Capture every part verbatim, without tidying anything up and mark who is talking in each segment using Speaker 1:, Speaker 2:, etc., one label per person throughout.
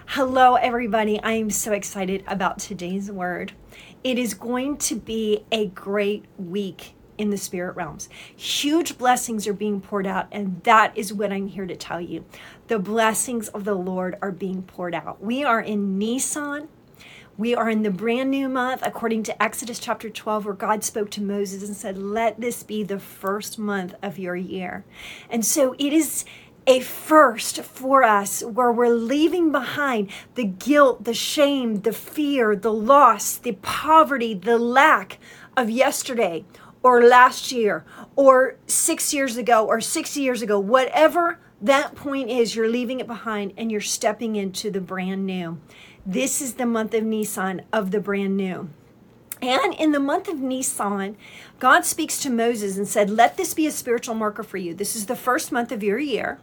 Speaker 1: Hello, everybody. I am so excited about today's word. It is going to be a great week in the spirit realms. Huge blessings are being poured out, and that is what I'm here to tell you. The blessings of the Lord are being poured out. We are in Nisan. We are in the brand new month, according to Exodus chapter twelve, where God spoke to Moses and said, let this be the first month of your year. And so it is a first for us where we're leaving behind the guilt, the shame, the fear, the loss, the poverty, the lack of yesterday or last year or six years ago or six years ago. Whatever that point is, you're leaving it behind and you're stepping into the brand new. This is the month of Nisan, of the brand new. And in the month of Nisan, God speaks to Moses and said, let this be a spiritual marker for you. This is the first month of your year.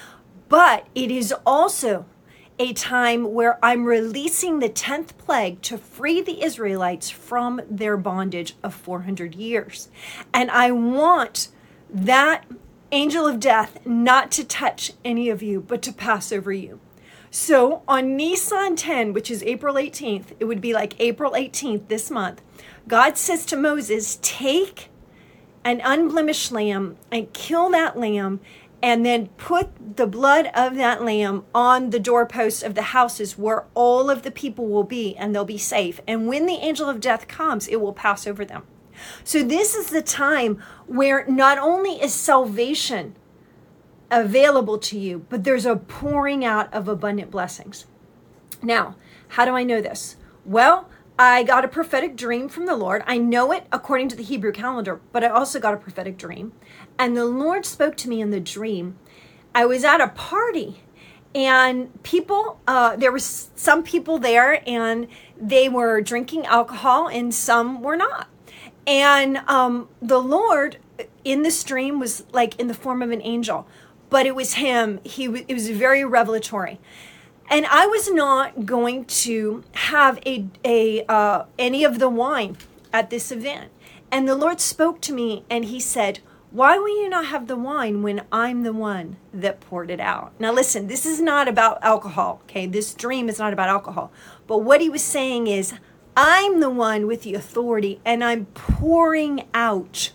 Speaker 1: But it is also a time where I'm releasing the tenth plague to free the Israelites from their bondage of four hundred years. And I want that angel of death not to touch any of you, but to pass over you. So on Nisan tenth, which is April eighteenth, it would be like April eighteenth this month, God says to Moses, take an unblemished lamb and kill that lamb, and then put the blood of that lamb on the doorposts of the houses where all of the people will be, and they'll be safe. And when the angel of death comes, it will pass over them. So this is the time where not only is salvation available to you, but there's a pouring out of abundant blessings. Now, how do I know this? Well, I got a prophetic dream from the Lord. I know it according to the Hebrew calendar, but I also got a prophetic dream. And the Lord spoke to me in the dream. I was at a party and people, uh, there was some people there and they were drinking alcohol and some were not. And um, the Lord in this dream was like in the form of an angel, but it was him. He It was very revelatory. And I was not going to have a a uh, any of the wine at this event. And the Lord spoke to me and he said, why will you not have the wine when I'm the one that poured it out? Now listen, this is not about alcohol, okay? This dream is not about alcohol. But what he was saying is, I'm the one with the authority and I'm pouring out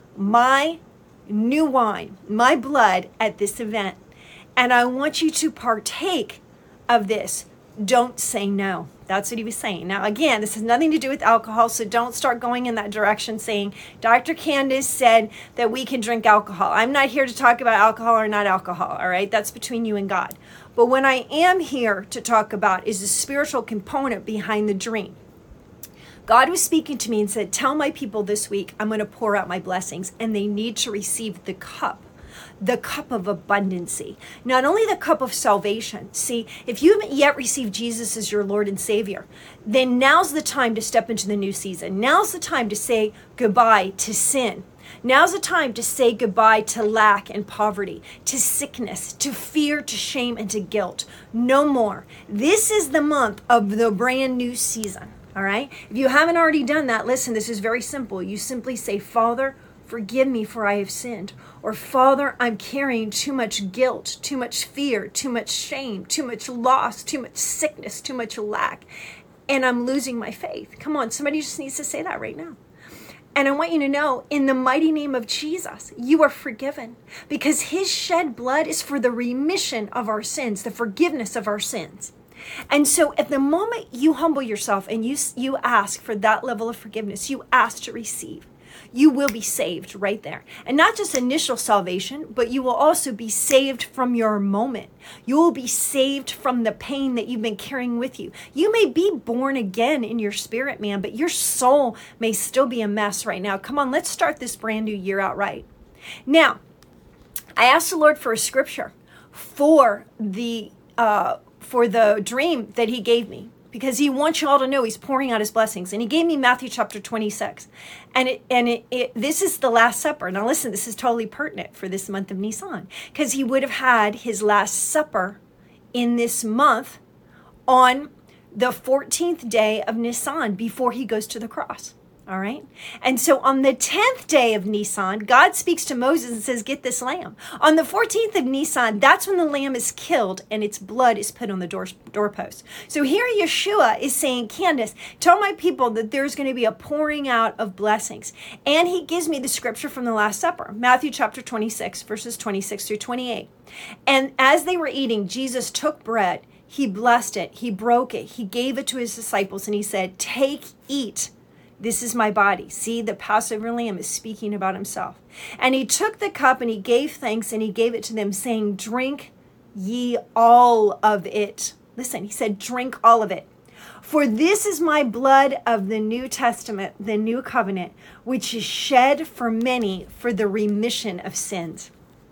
Speaker 1: my new wine, my blood at this event. And I want you to partake of this. Don't say no. That's what he was saying. Now, again, this has nothing to do with alcohol, so don't start going in that direction saying, Doctor Candace said that we can drink alcohol. I'm not here to talk about alcohol or not alcohol, all right? That's between you and God. But what I am here to talk about is the spiritual component behind the dream. God was speaking to me and said, tell my people this week, I'm going to pour out my blessings, and they need to receive the cup. The cup of abundancy, not only the cup of salvation. See, if you haven't yet received Jesus as your Lord and Savior, then now's the time to step into the new season. Now's the time to say goodbye to sin. Now's the time to say goodbye to lack and poverty, to sickness, to fear, to shame, and to guilt. No more. This is the month of the brand new season. All right. If you haven't already done that, listen, this is very simple. You simply say, Father, forgive me for I have sinned. Or Father, I'm carrying too much guilt, too much fear, too much shame, too much loss, too much sickness, too much lack. And I'm losing my faith. Come on, somebody just needs to say that right now. And I want you to know, in the mighty name of Jesus, you are forgiven. Because his shed blood is for the remission of our sins, the forgiveness of our sins. And so at the moment you humble yourself and you, you ask for that level of forgiveness, you ask to receive, you will be saved right there. And not just initial salvation, but you will also be saved from your moment. You will be saved from the pain that you've been carrying with you. You may be born again in your spirit, man, but your soul may still be a mess right now. Come on, let's start this brand new year out right. Now, I asked the Lord for a scripture for the uh, for the dream that he gave me, because he wants you all to know he's pouring out his blessings. And he gave me Matthew chapter twenty-six. And it, and it, it, this is the Last Supper. Now listen, this is totally pertinent for this month of Nisan, because he would have had his Last Supper in this month on the fourteenth day of Nisan before he goes to the cross. All right. And so on the tenth day of Nisan, God speaks to Moses and says, get this lamb. On the fourteenth of Nisan, that's when the lamb is killed and its blood is put on the door, doorpost. So here Yeshua is saying, Candace, tell my people that there's going to be a pouring out of blessings. And he gives me the scripture from the Last Supper, Matthew chapter twenty-six, verses twenty-six through twenty-eight. And as they were eating, Jesus took bread, he blessed it, he broke it, he gave it to his disciples, and he said, take, eat. This is my body. See, the Passover lamb is speaking about himself. And he took the cup and he gave thanks and he gave it to them, saying, drink ye all of it. Listen, he said, drink all of it. For this is my blood of the New Testament, the new covenant, which is shed for many for the remission of sins.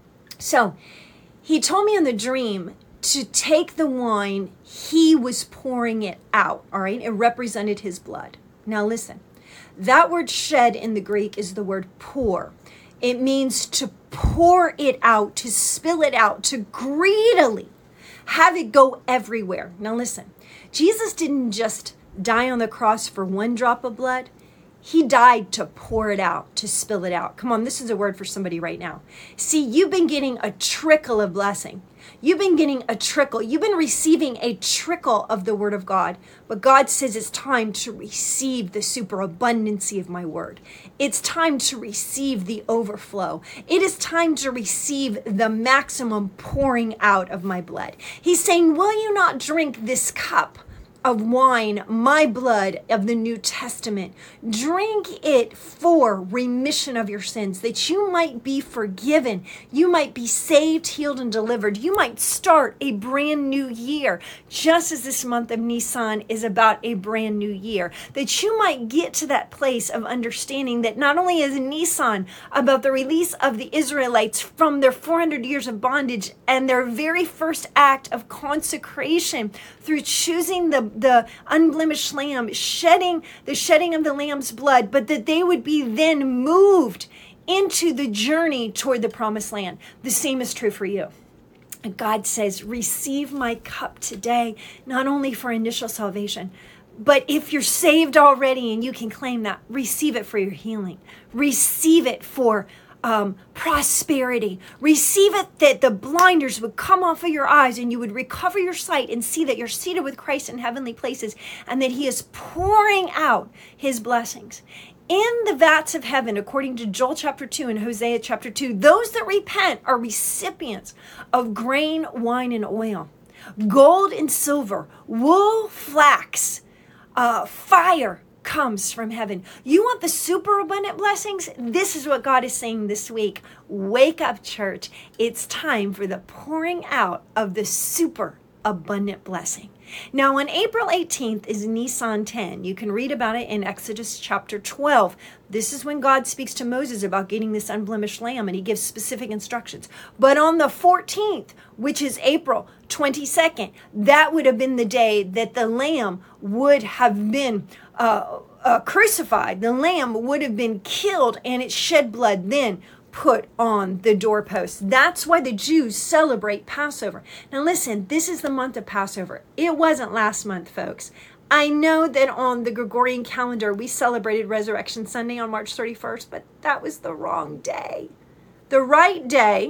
Speaker 1: So he told me in the dream to take the wine, he was pouring it out, all right? It represented his blood. Now listen. That word shed in the Greek is the word pour. It means to pour it out, to spill it out, to greedily have it go everywhere. Now listen, Jesus didn't just die on the cross for one drop of blood. He died to pour it out, to spill it out. Come on, this is a word for somebody right now. See, you've been getting a trickle of blessing. You've been getting a trickle. You've been receiving a trickle of the word of God. But God says it's time to receive the superabundancy of my word. It's time to receive the overflow. It is time to receive the maximum pouring out of my blood. He's saying, will you not drink this cup of wine, my blood of the New Testament? Drink it for remission of your sins, that you might be forgiven. You might be saved, healed, and delivered. You might start a brand new year, just as this month of Nisan is about a brand new year. That you might get to that place of understanding that not only is Nisan about the release of the Israelites from their four hundred years of bondage and their very first act of consecration through choosing the the unblemished lamb, shedding the shedding of the lamb's blood, but that they would be then moved into the journey toward the promised land. The same is true for you. And God says, receive my cup today, not only for initial salvation, but if you're saved already and you can claim that, receive it for your healing. Receive it for Um, prosperity. Receive it that the blinders would come off of your eyes and you would recover your sight and see that you're seated with Christ in heavenly places and that he is pouring out his blessings. In the vats of heaven, according to Joel chapter two and Hosea chapter two, those that repent are recipients of grain, wine, and oil, gold and silver, wool, flax, uh, fire, comes from heaven. You want the super abundant blessings? This is what God is saying this week. Wake up, church. It's time for the pouring out of the super abundant blessing. Now, on April eighteenth is Nisan ten. You can read about it in Exodus chapter twelve. This is when God speaks to Moses about getting this unblemished lamb, and he gives specific instructions. But on the fourteenth, which is April twenty-second, that would have been the day that the lamb would have been uh, uh, crucified. The lamb would have been killed, and its shed blood then put on the doorpost. That's why the Jews celebrate Passover. Now listen, this is the month of Passover. It wasn't last month, folks. I know that on the Gregorian calendar, we celebrated Resurrection Sunday on March thirty-first, but that was the wrong day. The right day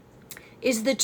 Speaker 1: is the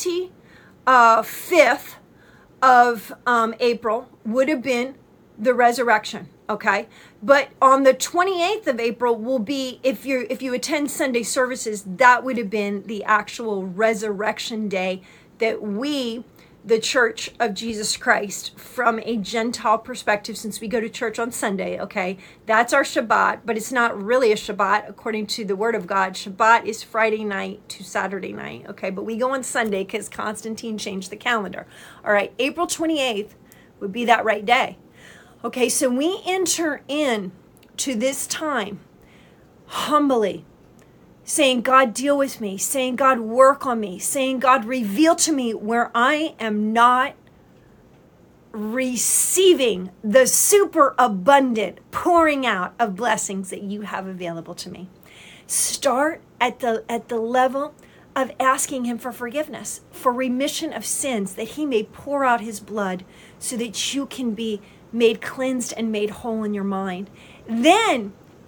Speaker 1: twenty-fifth of um, April, would have been the resurrection. Okay. But on the twenty-eighth of April will be, if you if you attend Sunday services, that would have been the actual resurrection day that we, the Church of Jesus Christ, from a Gentile perspective, since we go to church on Sunday, okay, that's our Shabbat, but it's not really a Shabbat according to the Word of God. Shabbat is Friday night to Saturday night, okay, but we go on Sunday because Constantine changed the calendar. All right, April twenty-eighth would be that right day. Okay, so we enter in to this time humbly, saying, God, deal with me, saying, God, work on me, saying, God, reveal to me where I am not receiving the super abundant pouring out of blessings that you have available to me. Start at the at the level of asking him for forgiveness, for remission of sins, that he may pour out his blood so that you can be made cleansed and made whole in your mind. Then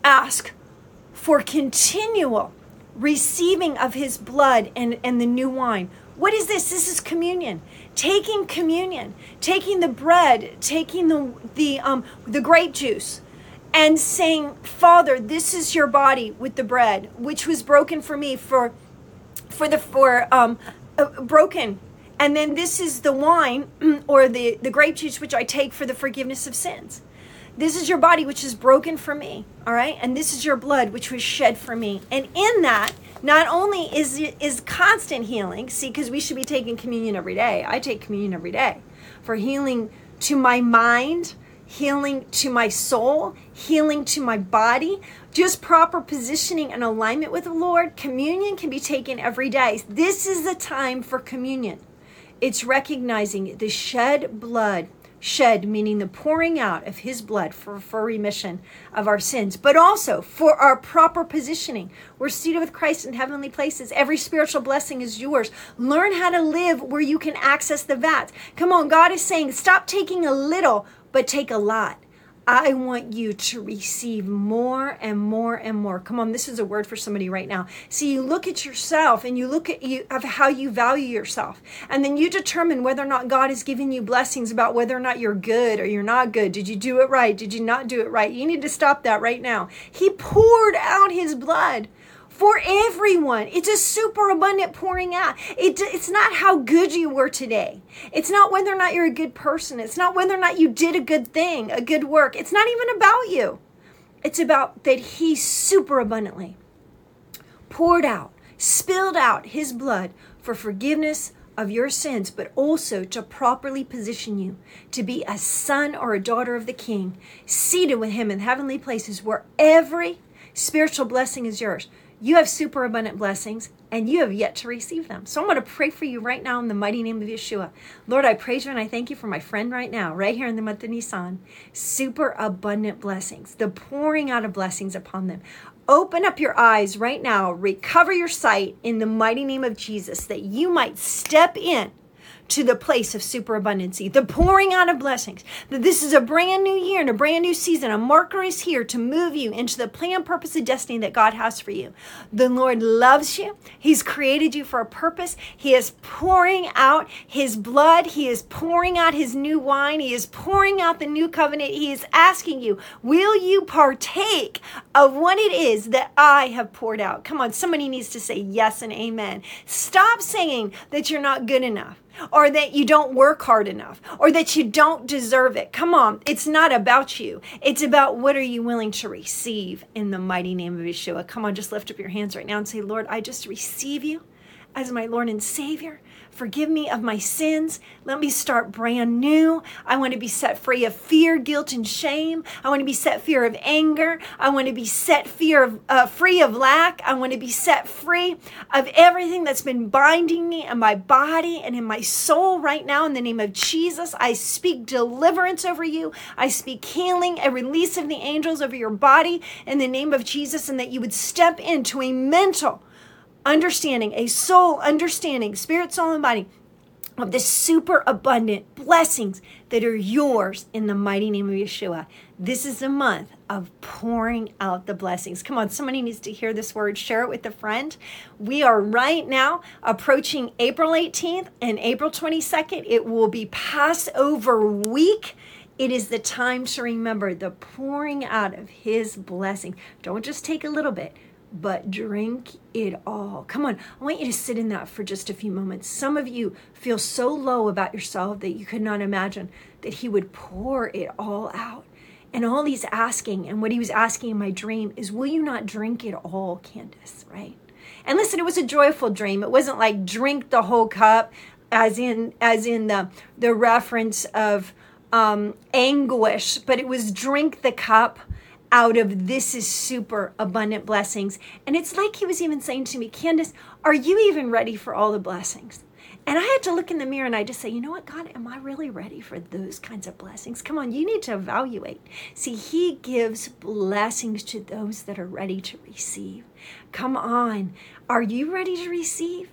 Speaker 1: ask for continual receiving of his blood and, and the new wine. What is this? This is communion. Taking communion, taking the bread, taking the the um the grape juice, and saying, Father, this is your body with the bread, which was broken for me for for the for um uh, broken. And then this is the wine or the, the grape juice, which I take for the forgiveness of sins. This is your body, which is broken for me. All right. And this is your blood, which was shed for me. And in that, not only is it is constant healing, see, because we should be taking communion every day. I take communion every day for healing to my mind, healing to my soul, healing to my body, just proper positioning and alignment with the Lord. Communion can be taken every day. This is the time for communion. It's recognizing the shed blood, shed meaning the pouring out of his blood for, for remission of our sins, but also for our proper positioning. We're seated with Christ in heavenly places. Every spiritual blessing is yours. Learn how to live where you can access the vats. Come on, God is saying, stop taking a little, but take a lot. I want you to receive more and more and more. Come on, this is a word for somebody right now. See, you look at yourself and you look at you of how you value yourself. And then you determine whether or not God is giving you blessings about whether or not you're good or you're not good. Did you do it right? Did you not do it right? You need to stop that right now. He poured out his blood for everyone. It's a super abundant pouring out. It, it's not how good you were today. It's not whether or not you're a good person. It's not whether or not you did a good thing, a good work. It's not even about you. It's about that he super abundantly poured out, spilled out his blood for forgiveness of your sins, but also to properly position you to be a son or a daughter of the King, seated with him in heavenly places where every spiritual blessing is yours. You have super abundant blessings and you have yet to receive them. So I'm going to pray for you right now in the mighty name of Yeshua. Lord, I praise you and I thank you for my friend right now, right here in the month of Nisan. Super abundant blessings, the pouring out of blessings upon them. Open up your eyes right now, recover your sight in the mighty name of Jesus, that you might step in to the place of superabundancy, the pouring out of blessings, that this is a brand new year and a brand new season. A marker is here to move you into the plan, purpose, and destiny that God has for you. The Lord loves you. He's created you for a purpose. He is pouring out his blood. He is pouring out his new wine. He is pouring out the new covenant. He is asking you, will you partake of what it is that I have poured out? Come on, somebody needs to say yes and amen. Stop saying that you're not good enough, or that you don't work hard enough, or that you don't deserve it. Come on, it's not about you. It's about what are you willing to receive in the mighty name of Yeshua. Come on, just lift up your hands right now and say, Lord, I just receive you as my Lord and Savior. Forgive me of my sins. Let me start brand new. I want to be set free of fear, guilt, and shame. I want to be set free of anger. I want to be set fear of, uh, free of lack. I want to be set free of everything that's been binding me in my body and in my soul right now. In the name of Jesus, I speak deliverance over you. I speak healing, a release of the angels over your body in the name of Jesus, and that you would step into a mental understanding, a soul understanding, spirit, soul, and body of the super abundant blessings that are yours in the mighty name of Yeshua. This is the month of pouring out the blessings. Come on, somebody needs to hear this word. Share it with a friend. We are right now approaching April eighteenth and April twenty-second. It will be Passover week. It is the time to remember the pouring out of his blessing. Don't just take a little bit, but drink it all. Come on, I want you to sit in that for just a few moments. Some of you feel so low about yourself that you could not imagine that he would pour it all out. And all he's asking, and what he was asking in my dream, is will you not drink it all, Candace, right? And listen, it was a joyful dream. It wasn't like drink the whole cup, as in as in the, the reference of um, anguish, but it was drink the cup out of this is super abundant blessings. And it's like he was even saying to me, Candace, are you even ready for all the blessings? And I had to look in the mirror and I just say, you know what, God, am I really ready for those kinds of blessings? Come on, you need to evaluate. See, he gives blessings to those that are ready to receive. Come on, are you ready to receive?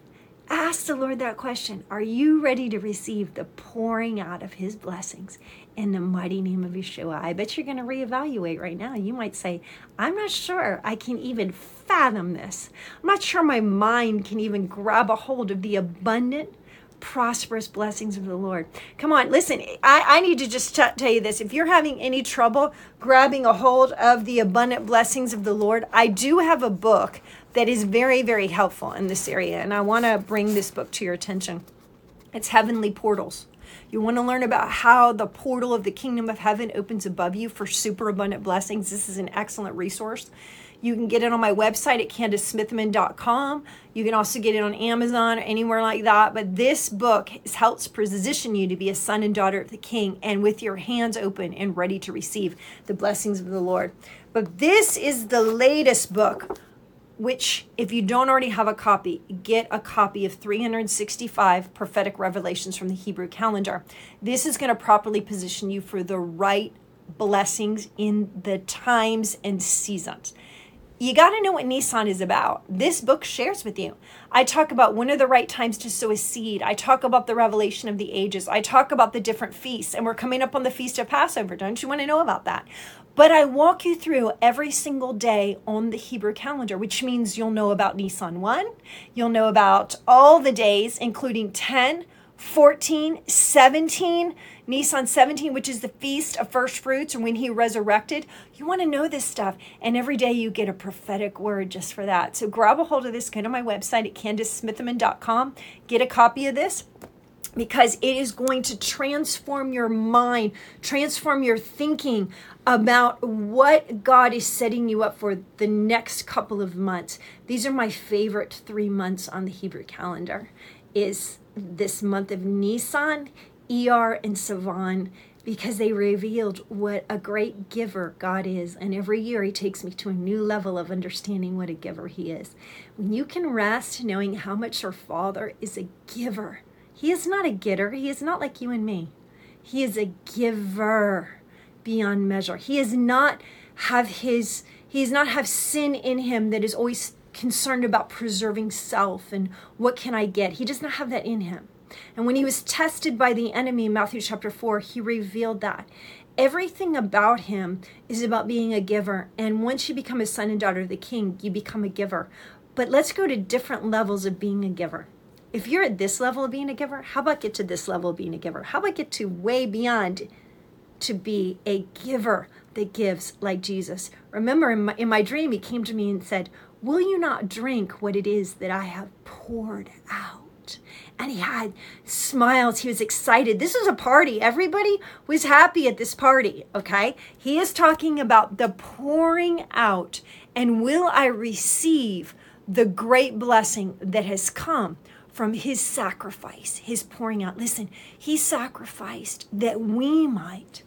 Speaker 1: Ask the Lord that question. Are you ready to receive the pouring out of his blessings in the mighty name of Yeshua? I bet you're going to reevaluate right now. You might say, I'm not sure I can even fathom this. I'm not sure my mind can even grab a hold of the abundant, prosperous blessings of the Lord. Come on, listen, I, I need to just t- tell you this. If you're having any trouble grabbing a hold of the abundant blessings of the Lord, I do have a book that is very, very helpful in this area. And I want to bring this book to your attention. It's Heavenly Portals. You want to learn about how the portal of the kingdom of heaven opens above you for super abundant blessings. This is an excellent resource. You can get it on my website at candace smithman dot com. You can also get it on Amazon or anywhere like that. But this book helps position you to be a son and daughter of the King, and with your hands open and ready to receive the blessings of the Lord. But this is the latest book, which, if you don't already have a copy, get a copy of three hundred sixty-five prophetic revelations from the Hebrew calendar. This is going to properly position you for the right blessings in the times and seasons. You got to know what Nisan is about. This book shares with you. I talk about when are the right times to sow a seed. I talk about the revelation of the ages. I talk about the different feasts, and we're coming up on the Feast of Passover. Don't you want to know about that? But I walk you through every single day on the Hebrew calendar, which means you'll know about Nisan one. You'll know about all the days, including ten, fourteen, seventeen, Nisan seventeen, which is the Feast of First Fruits, or when he resurrected. You want to know this stuff. And every day you get a prophetic word just for that. So grab a hold of this. Go to my website at candace smithman dot com. Get a copy of this, because it is going to transform your mind, transform your thinking about what God is setting you up for the next couple of months. These are my favorite three months on the Hebrew calendar, is this month of Nisan, Iyar, and Sivan, because they revealed what a great giver God is. And every year he takes me to a new level of understanding what a giver he is. When you can rest knowing how much your Father is a giver. He is not a getter. He is not like you and me. He is a giver beyond measure. He is not have his, he does not have sin in him that is always concerned about preserving self and what can I get. He does not have that in him. And when he was tested by the enemy in Matthew chapter four, he revealed that. Everything about him is about being a giver. And once you become a son and daughter of the King, you become a giver. But let's go to different levels of being a giver. If you're at this level of being a giver, how about get to this level of being a giver? How about get to way beyond to be a giver that gives like Jesus? Remember, in my, in my dream, he came to me and said, will you not drink what it is that I have poured out? And he had smiles. He was excited. This was a party. Everybody was happy at this party, okay? He is talking about the pouring out. And will I receive the great blessing that has come from his sacrifice, his pouring out? Listen, he sacrificed that we might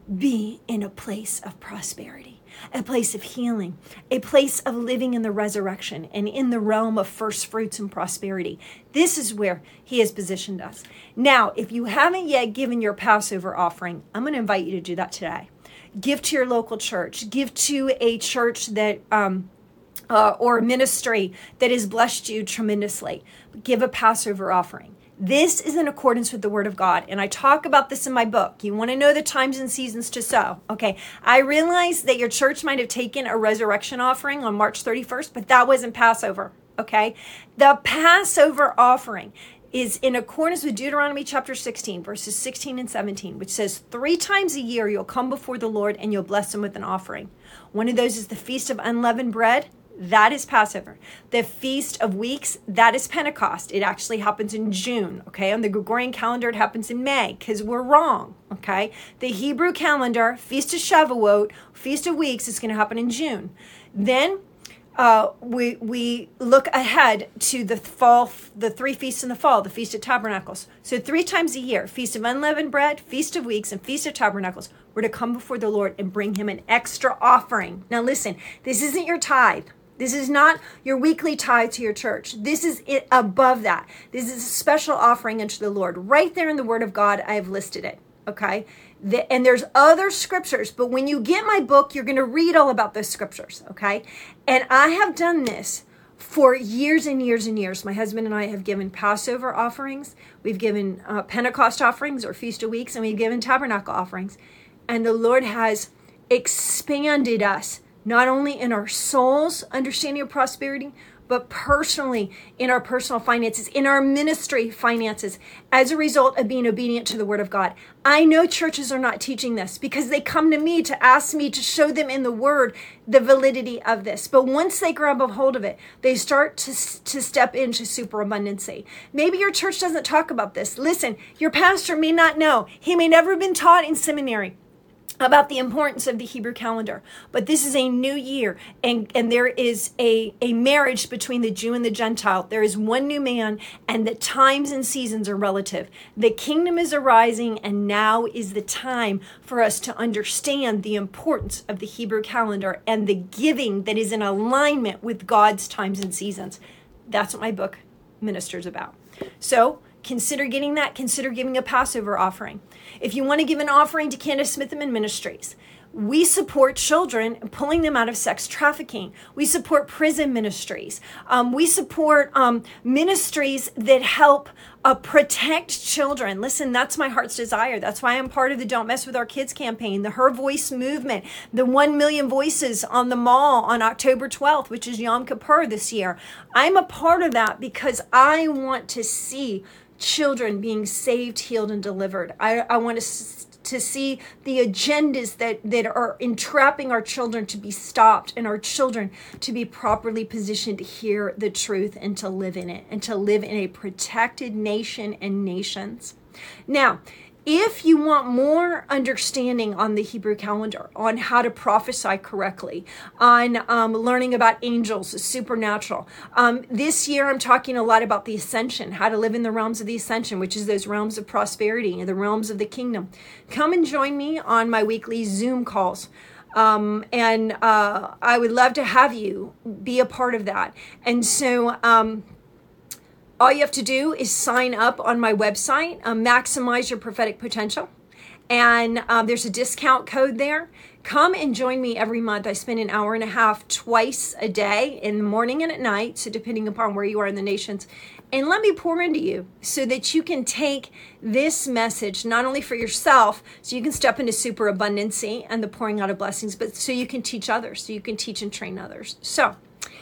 Speaker 1: be in a place of prosperity, a place of healing, a place of living in the resurrection and in the realm of first fruits and prosperity. This is where he has positioned us. Now, if you haven't yet given your Passover offering, I'm going to invite you to do that today. Give to your local church. Give to a church that, um, uh, or ministry that has blessed you tremendously. Give a Passover offering. This is in accordance with the word of God. And I talk about this in my book. You want to know the times and seasons to sow. Okay. I realize that your church might have taken a resurrection offering on March thirty-first, but that wasn't Passover. Okay. The Passover offering is in accordance with Deuteronomy chapter sixteen, verses sixteen and seventeen, which says three times a year you'll come before the Lord and you'll bless him with an offering. One of those is the Feast of Unleavened Bread. That is Passover. The Feast of Weeks, that is Pentecost. It actually happens in June, okay? On the Gregorian calendar, it happens in May because we're wrong, okay? The Hebrew calendar, Feast of Shavuot, Feast of Weeks is going to happen in June. Then uh, we we look ahead to the fall, the three feasts in the fall, the Feast of Tabernacles. So three times a year, Feast of Unleavened Bread, Feast of Weeks, and Feast of Tabernacles, we're to come before the Lord and bring him an extra offering. Now listen, this isn't your tithe. This is not your weekly tithe to your church. This is it above that. This is a special offering unto the Lord. Right there in the Word of God, I have listed it. Okay? The, and there's other scriptures, but when you get my book, you're going to read all about those scriptures. Okay? And I have done this For years and years and years, my husband and I have given Passover offerings, we've given uh, Pentecost offerings or Feast of Weeks, and we've given tabernacle offerings. And the Lord has expanded us, not only in our souls, understanding of prosperity, but personally in our personal finances, in our ministry finances, as a result of being obedient to the Word of God. I know churches are not teaching this because they come to me to ask me to show them in the Word the validity of this. But once they grab a hold of it, they start to, to step into superabundancy. Maybe your church doesn't talk about this. Listen, your pastor may not know. He may never have been taught in seminary about the importance of the Hebrew calendar. But this is a new year, and, and there is a, a marriage between the Jew and the Gentile. There is one new man, and the times and seasons are relative. The kingdom is arising, and now is the time for us to understand the importance of the Hebrew calendar and the giving that is in alignment with God's times and seasons. That's what my book ministers about. So consider getting that. Consider giving a Passover offering. If you want to give an offering to Candace Smitherman Ministries, we support children, pulling them out of sex trafficking. We support prison ministries. Um, we support um, ministries that help uh, protect children. Listen, that's my heart's desire. That's why I'm part of the Don't Mess With Our Kids campaign, the Her Voice movement, the one million voices on the mall on October twelfth, which is Yom Kippur this year. I'm a part of that because I want to see children being saved, healed, and delivered. I, I want to, to see the agendas that, that are entrapping our children to be stopped and our children to be properly positioned to hear the truth and to live in it and to live in a protected nation and nations. Now, if you want more understanding on the Hebrew calendar, on how to prophesy correctly, on um, learning about angels, the supernatural, um, this year I'm talking a lot about the ascension, how to live in the realms of the ascension, which is those realms of prosperity and the realms of the kingdom. Come and join me on my weekly Zoom calls. Um, and uh, I would love to have you be a part of that. And so, um, all you have to do is sign up on my website, uh, Maximize Your Prophetic Potential. And um, there's a discount code there. Come and join me every month. I spend an hour and a half twice a day, in the morning and at night, so depending upon where you are in the nations. And let me pour into you so that you can take this message not only for yourself, so you can step into superabundancy and the pouring out of blessings, but so you can teach others, so you can teach and train others. So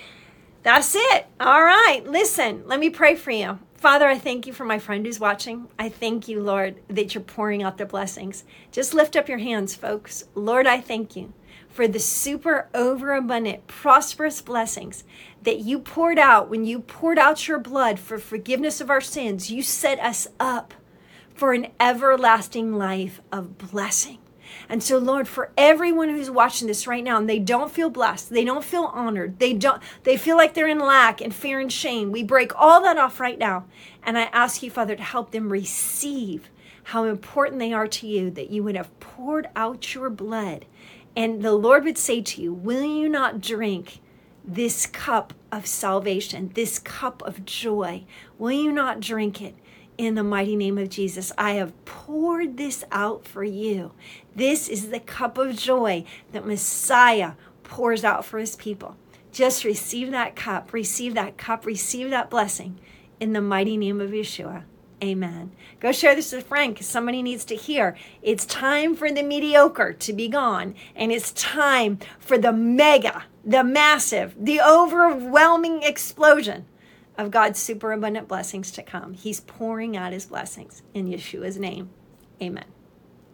Speaker 1: that's it. All right. Listen, let me pray for you. Father, I thank you for my friend who's watching. I thank you, Lord, that you're pouring out the blessings. Just lift up your hands, folks. Lord, I thank you for the super overabundant, prosperous blessings that you poured out when you poured out your blood for forgiveness of our sins. You set us up for an everlasting life of blessing. And so, Lord, for everyone who's watching this right now and they don't feel blessed, they don't feel honored, they don't, they feel like they're in lack and fear and shame, we break all that off right now. And I ask you, Father, to help them receive how important they are to you, that you would have poured out your blood. And the Lord would say to you, will you not drink this cup of salvation, this cup of joy? Will you not drink it? In the mighty name of Jesus, I have poured this out for you. This is the cup of joy that Messiah pours out for his people. Just receive that cup, receive that cup, receive that blessing in the mighty name of Yeshua. Amen. Go share this with a friend because somebody needs to hear. It's time for the mediocre to be gone, and it's time for the mega, the massive, the overwhelming explosion of God's superabundant blessings to come. He's pouring out his blessings in Yeshua's name. Amen.